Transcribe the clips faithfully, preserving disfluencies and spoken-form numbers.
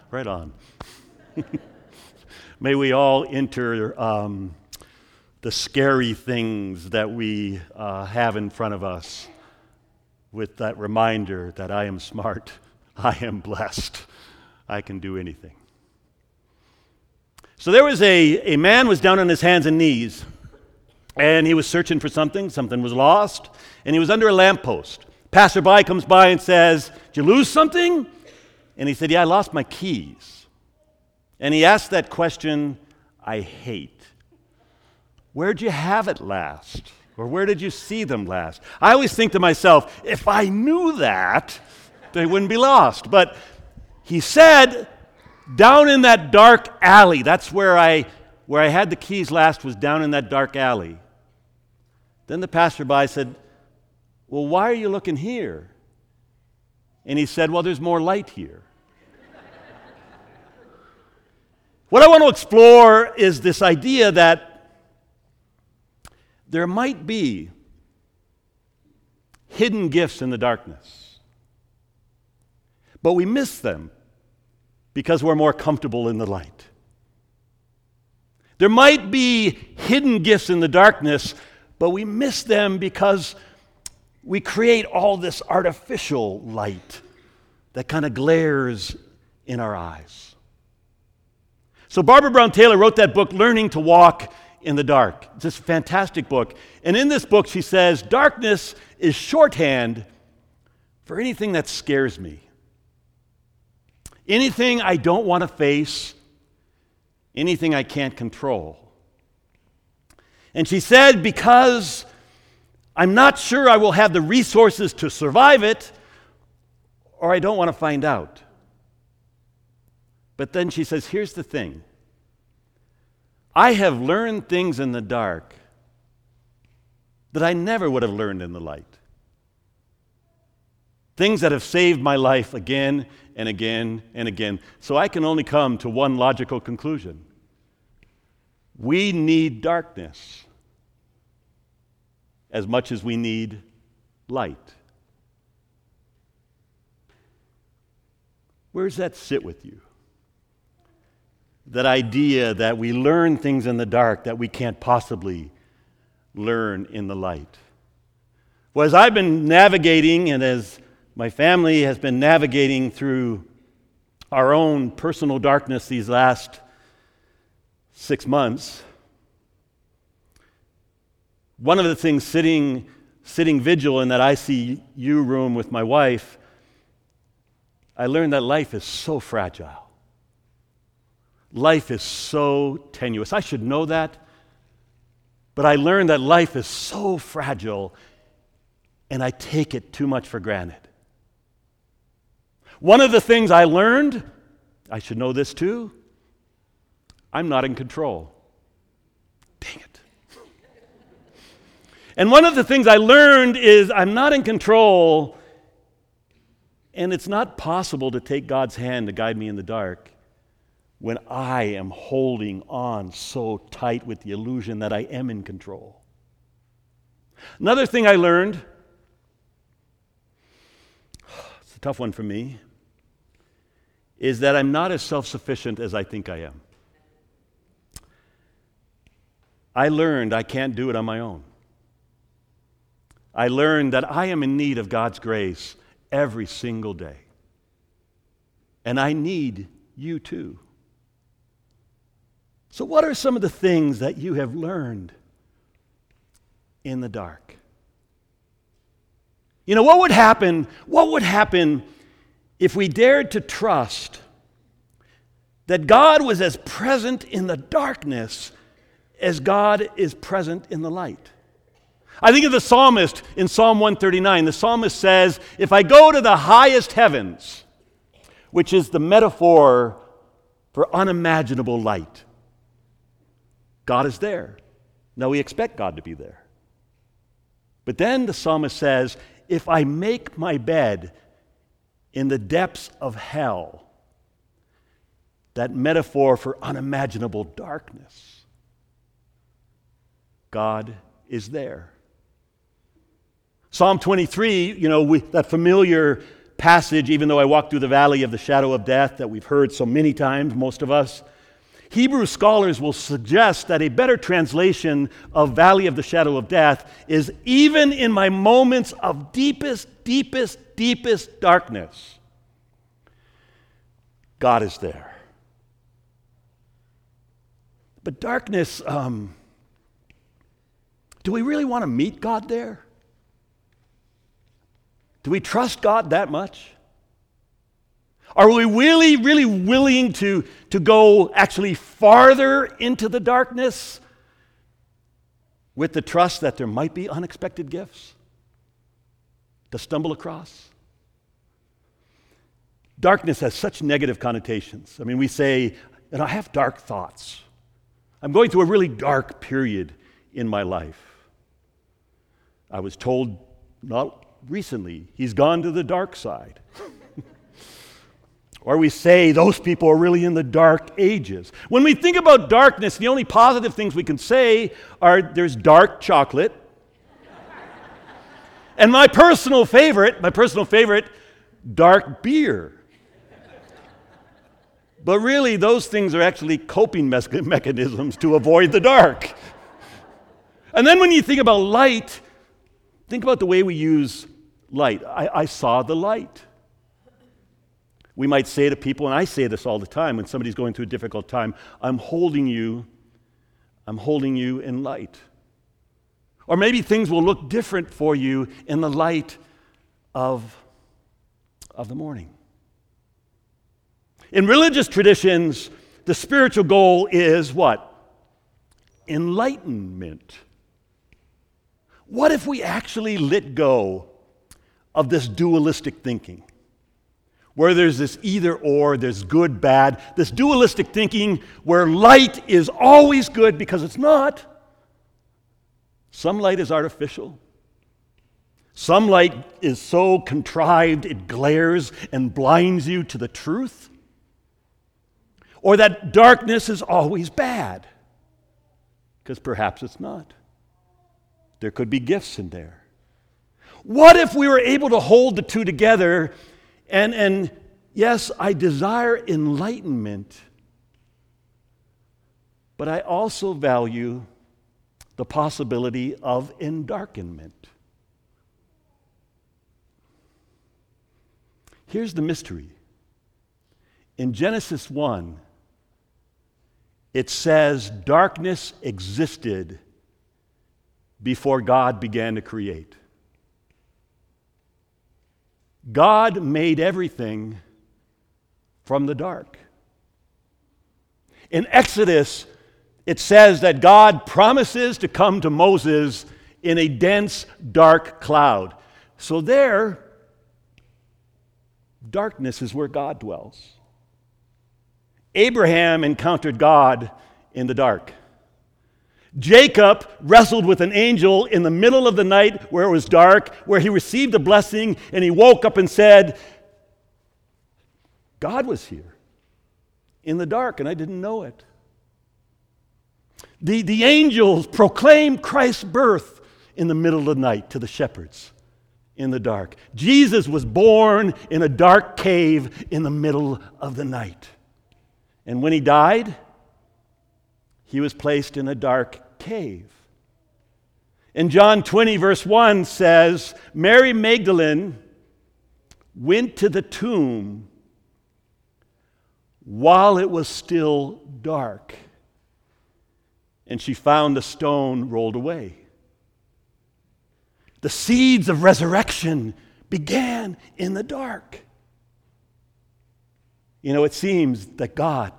right on. May we all enter um, the scary things that we uh, have in front of us with that reminder that I am smart, I am blessed, I can do anything. So there was a, a man was down on his hands and knees, and he was searching for something. Something was lost, and he was under a lamppost. Passerby comes by and says, "Did you lose something?" And he said, "Yeah, I lost my keys." And he asked that question I hate. Where'd you have it last? Or where did you see them last? I always think to myself, if I knew that, they wouldn't be lost. But he said, down in that dark alley, that's where I where I had the keys last, was down in that dark alley. Then the passerby said, "Well, why are you looking here?" And he said, "Well, there's more light here." What I want to explore is this idea that there might be hidden gifts in the darkness, but we miss them because we're more comfortable in the light. There might be hidden gifts in the darkness, but we miss them because we create all this artificial light that kind of glares in our eyes. So Barbara Brown Taylor wrote that book, Learning to Walk in the Dark. It's this fantastic book. And in this book, she says, darkness is shorthand for anything that scares me. Anything I don't want to face, anything I can't control. And she said, because I'm not sure I will have the resources to survive it, or I don't want to find out. But then she says, here's the thing. I have learned things in the dark that I never would have learned in the light. Things that have saved my life again and again and again. So I can only come to one logical conclusion. We need darkness as much as we need light. Where does that sit with you? That idea that we learn things in the dark that we can't possibly learn in the light. Well, as I've been navigating and as my family has been navigating through our own personal darkness these last six months, one of the things sitting, sitting vigil in that I C U room with my wife, I learned that life is so fragile. Life is so tenuous. I should know that, but I learned that life is so fragile, and I take it too much for granted. One of the things I learned, I should know this too, I'm not in control. Dang it. And one of the things I learned is I'm not in control, and it's not possible to take God's hand to guide me in the dark when I am holding on so tight with the illusion that I am in control. Another thing I learned, it's a tough one for me, is that I'm not as self-sufficient as I think I am. I learned I can't do it on my own. I learned that I am in need of God's grace every single day. And I need you too. So what are some of the things that you have learned in the dark? You know, what would happen, what would happen if we dared to trust that God was as present in the darkness as God is present in the light? I think of the psalmist in Psalm one thirty-nine. The psalmist says, if I go to the highest heavens, which is the metaphor for unimaginable light, God is there. Now we expect God to be there. But then the psalmist says, if I make my bed in the depths of hell, that metaphor for unimaginable darkness, God is there. Psalm twenty-three, you know, we, that familiar passage, even though I walk through the valley of the shadow of death, that we've heard so many times, most of us, Hebrew scholars will suggest that a better translation of valley of the shadow of death is even in my moments of deepest, deepest, deepest darkness, God is there. But darkness, um, do we really want to meet God there? Do we trust God that much? Are we really, really willing to, to go actually farther into the darkness with the trust that there might be unexpected gifts to stumble across? Darkness has such negative connotations. I mean, we say, and I have dark thoughts. I'm going through a really dark period in my life. I was told not recently, he's gone to the dark side. Or we say those people are really in the dark ages. When we think about darkness, the only positive things we can say are there's dark chocolate. And my personal favorite, my personal favorite, dark beer. But really, those things are actually coping me- mechanisms to avoid the dark. And then when you think about light, think about the way we use light. I, I saw the light. We might say to people, and I say this all the time when somebody's going through a difficult time, I'm holding you, I'm holding you in light. Or maybe things will look different for you in the light of, of the morning. In religious traditions, the spiritual goal is what? Enlightenment. What if we actually let go of this dualistic thinking? Where there's this either or, there's good, bad, this dualistic thinking where light is always good because it's not. Some light is artificial. Some light is so contrived it glares and blinds you to the truth. Or that darkness is always bad because perhaps it's not. There could be gifts in there. What if we were able to hold the two together? And, and yes, I desire enlightenment, but I also value the possibility of endarkenment. Here's the mystery. In Genesis one, it says darkness existed before God began to create. God made everything from the dark. In Exodus, it says that God promises to come to Moses in a dense, dark cloud. So there, darkness is where God dwells. Abraham encountered God in the dark. Jacob wrestled with an angel in the middle of the night where it was dark, where he received a blessing, and he woke up and said, God was here in the dark, and I didn't know it. The, the angels proclaimed Christ's birth in the middle of the night to the shepherds in the dark. Jesus was born in a dark cave in the middle of the night. And when he died, he was placed in a dark cave. In John twenty, verse one says, Mary Magdalene went to the tomb while it was still dark, and she found the stone rolled away. The seeds of resurrection began in the dark. You know, it seems that God,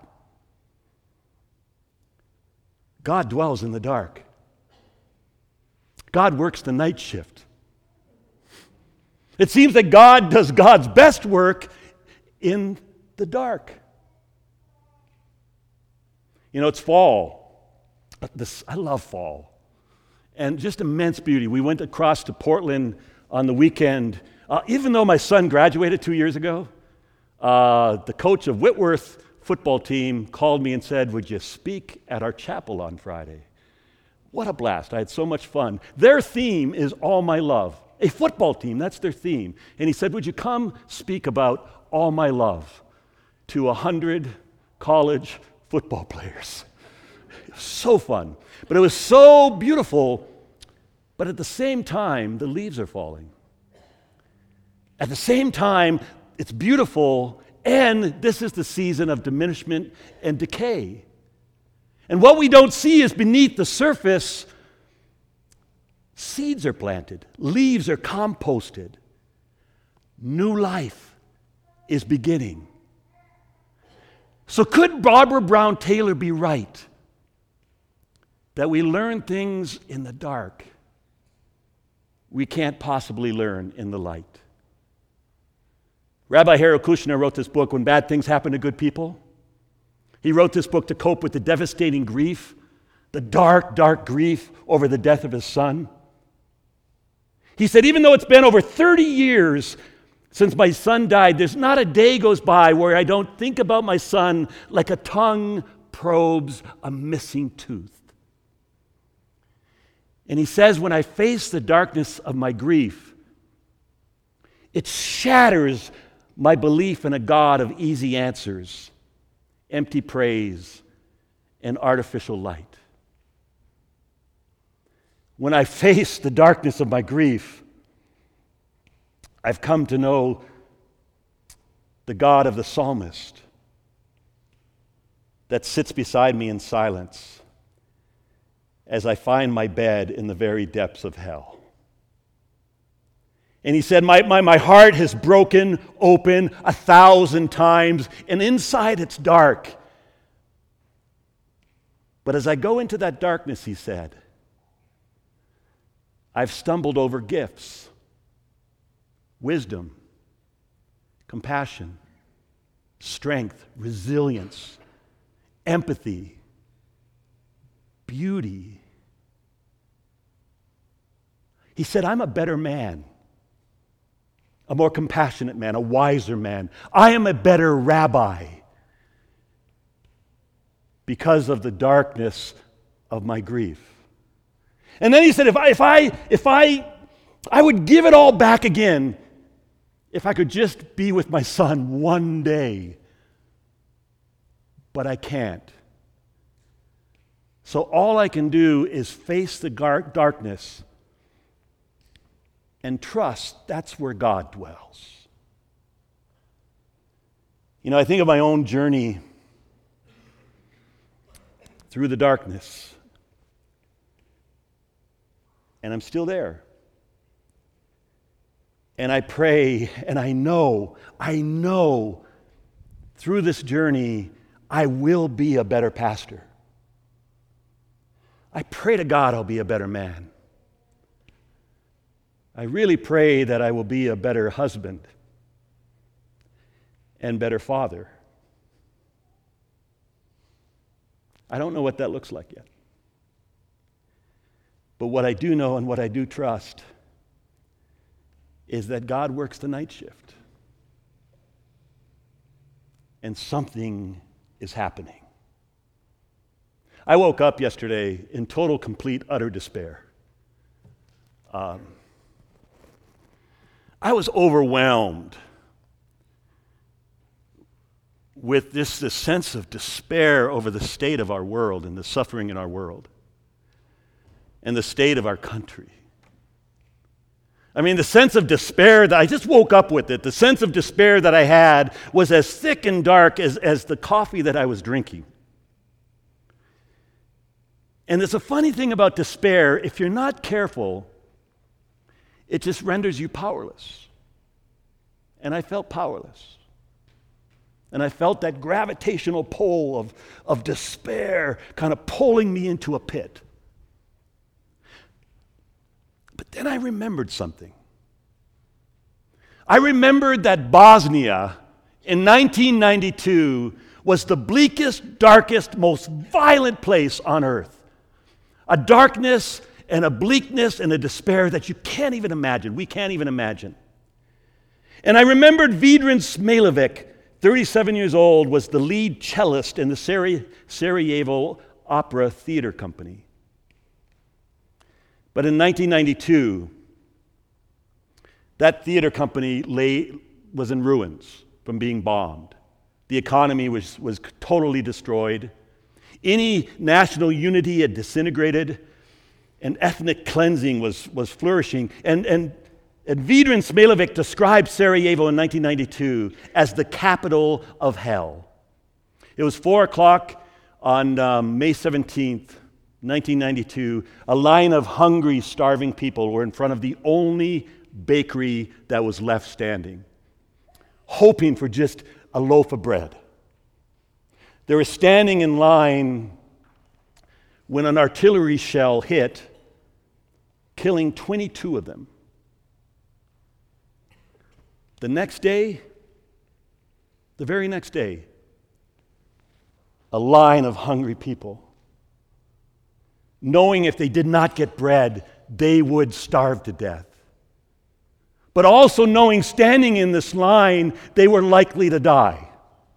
God dwells in the dark. God works the night shift. It seems that God does God's best work in the dark. You know, it's fall. This, I love fall. And just immense beauty. We went across to Portland on the weekend. Uh, even though my son graduated two years ago, uh, the coach of Whitworth football team called me and said, would you speak at our chapel on Friday? What a blast. I had so much fun. Their theme is All My Love. A football team, that's their theme. And he said, would you come speak about All My Love to a hundred college football players? It was so fun. But it was so beautiful, but at the same time, the leaves are falling. At the same time, it's beautiful, and this is the season of diminishment and decay. And what we don't see is beneath the surface, seeds are planted, leaves are composted, new life is beginning. So could Barbara Brown Taylor be right that we learn things in the dark we can't possibly learn in the light? Rabbi Harold Kushner wrote this book, When Bad Things Happen to Good People. He wrote this book to cope with the devastating grief, the dark, dark grief over the death of his son. He said, even though it's been over thirty years since my son died, there's not a day goes by where I don't think about my son like a tongue probes a missing tooth. And he says, when I face the darkness of my grief, it shatters my belief in a God of easy answers, empty praise, and artificial light. When I face the darkness of my grief, I've come to know the God of the psalmist that sits beside me in silence as I find my bed in the very depths of hell. And he said, my, my, my heart has broken open a thousand times, and inside it's dark. But as I go into that darkness, he said, I've stumbled over gifts, wisdom, compassion, strength, resilience, empathy, beauty. He said, I'm a better man, a more compassionate man, a wiser man. I am a better rabbi because of the darkness of my grief. And then he said, if I, if I, if I, I would give it all back again if I could just be with my son one day. But I can't. So all I can do is face the dark darkness and trust that's where God dwells. You know, I think of my own journey through the darkness, and I'm still there. And I pray, and I know, I know through this journey, I will be a better pastor. I pray to God I'll be a better man. I really pray that I will be a better husband and better father. I don't know what that looks like yet. But what I do know and what I do trust is that God works the night shift. And something is happening. I woke up yesterday in total, complete, utter despair. Um, I was overwhelmed with this, this sense of despair over the state of our world and the suffering in our world and the state of our country. I mean, the sense of despair that I just woke up with it, the sense of despair that I had was as thick and dark as, as the coffee that I was drinking. And there's a funny thing about despair. If you're not careful, it just renders you powerless. And I felt powerless. And I felt that gravitational pull of, of despair kind of pulling me into a pit. But then I remembered something. I remembered that Bosnia in nineteen ninety-two was the bleakest, darkest, most violent place on earth. A darkness and a bleakness and a despair that you can't even imagine. We can't even imagine. And I remembered Vedran Smailovic, thirty-seven years old, was the lead cellist in the Sari- Sarajevo Opera Theater Company. But in nineteen ninety-two, That theater company lay, was in ruins from being bombed. The economy was, was totally destroyed. Any national unity had disintegrated, and ethnic cleansing was, was flourishing. And, and, and Vedran Smailovic described Sarajevo in nineteen ninety-two as the capital of hell. It was four o'clock on um, May seventeenth, nineteen ninety-two. A line of hungry, starving people were in front of the only bakery that was left standing, hoping for just a loaf of bread. They were standing in line when an artillery shell hit, killing twenty-two of them. The next day, the very next day, a line of hungry people, knowing if they did not get bread, they would starve to death. But also knowing, standing in this line, they were likely to die.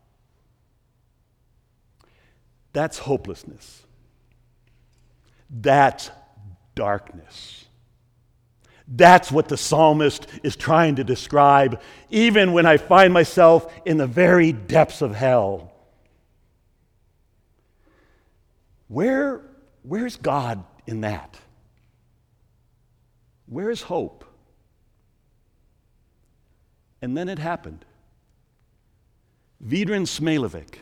That's hopelessness. That's darkness. That's what the psalmist is trying to describe, even when I find myself in the very depths of hell. Where, where's God in that? Where's hope? And then it happened. Vedran Smailovic.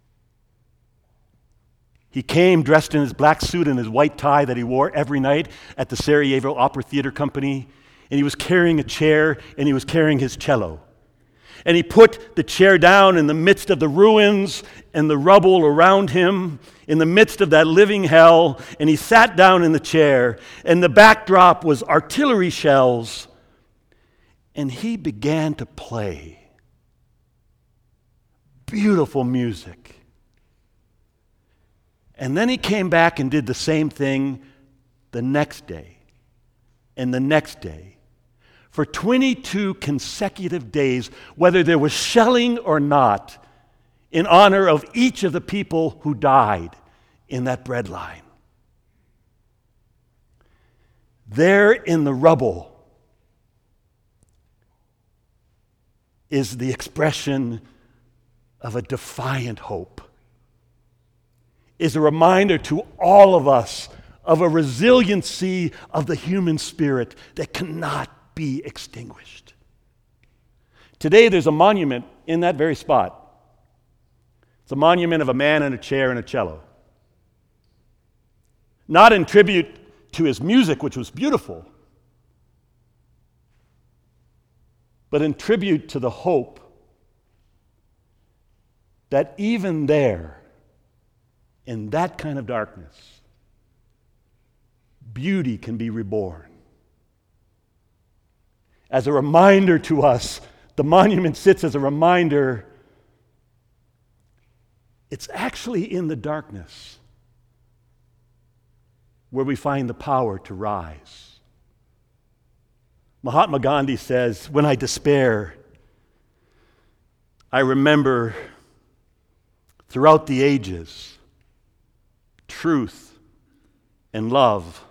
He came dressed in his black suit and his white tie that he wore every night at the Sarajevo Opera Theater Company, and he was carrying a chair and he was carrying his cello. And he put the chair down in the midst of the ruins and the rubble around him, in the midst of that living hell, and he sat down in the chair, and the backdrop was artillery shells, and he began to play beautiful music. And then he came back and did the same thing the next day, and the next day. For twenty-two consecutive days, whether there was shelling or not, in honor of each of the people who died in that bread line. There in the rubble is the expression of a defiant hope, is a reminder to all of us of a resiliency of the human spirit that cannot be extinguished. Today there's a monument in that very spot. It's a monument of a man in a chair and a cello. Not in tribute to his music, which was beautiful, but in tribute to the hope that even there, in that kind of darkness, beauty can be reborn. As a reminder to us, the monument sits as a reminder, it's actually in the darkness where we find the power to rise. Mahatma Gandhi says, when I despair, I remember throughout the ages, truth and love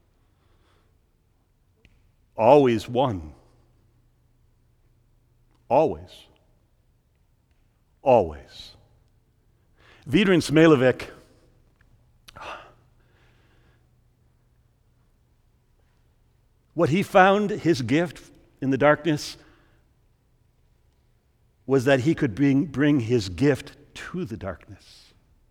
always won. Always. Always. Vedran Smailovic what he found, his gift in the darkness, was that he could bring, bring his gift to the darkness.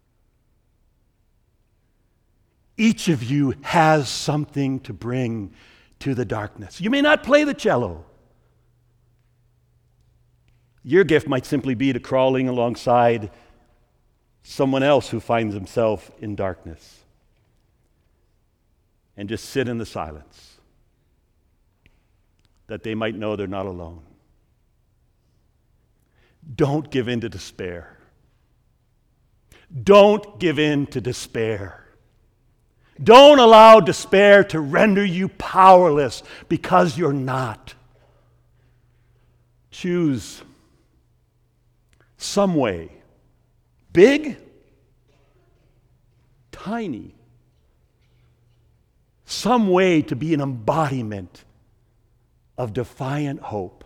Each of you has something to bring to the darkness. You may not play the cello. Your gift might simply be to crawling alongside someone else who finds himself in darkness and just sit in the silence, that they might know they're not alone. Don't give in to despair. Don't give in to despair. Don't allow despair to render you powerless, because you're not. Choose some way, big, tiny, some way to be an embodiment of defiant hope.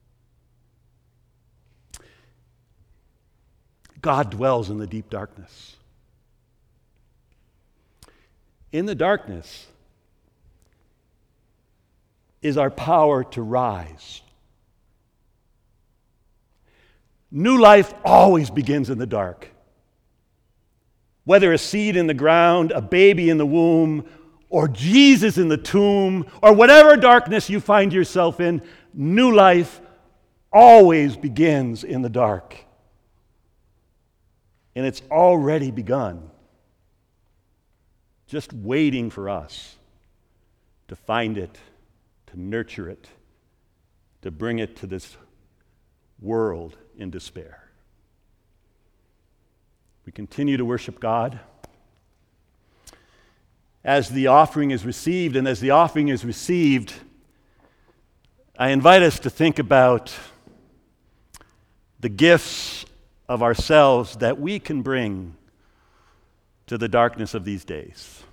God dwells in the deep darkness. In the darkness is our power to rise. New life always begins in the dark. Whether a seed in the ground, a baby in the womb, or Jesus in the tomb, or whatever darkness you find yourself in, new life always begins in the dark. And it's already begun, just waiting for us to find it, to nurture it, to bring it to this world in despair. We continue to worship God. As the offering is received, and as the offering is received, I invite us to think about the gifts of ourselves that we can bring to the darkness of these days.